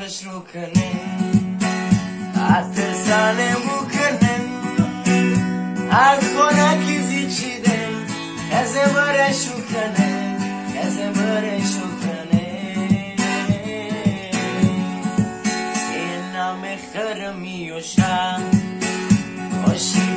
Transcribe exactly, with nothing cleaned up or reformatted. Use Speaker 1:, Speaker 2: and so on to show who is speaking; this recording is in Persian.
Speaker 1: خوش رو کنه عطر سانه بکنن از خونکی زیچیده کزه برشو کنه کزه برشو کنه این نام خرمی و شم خوشی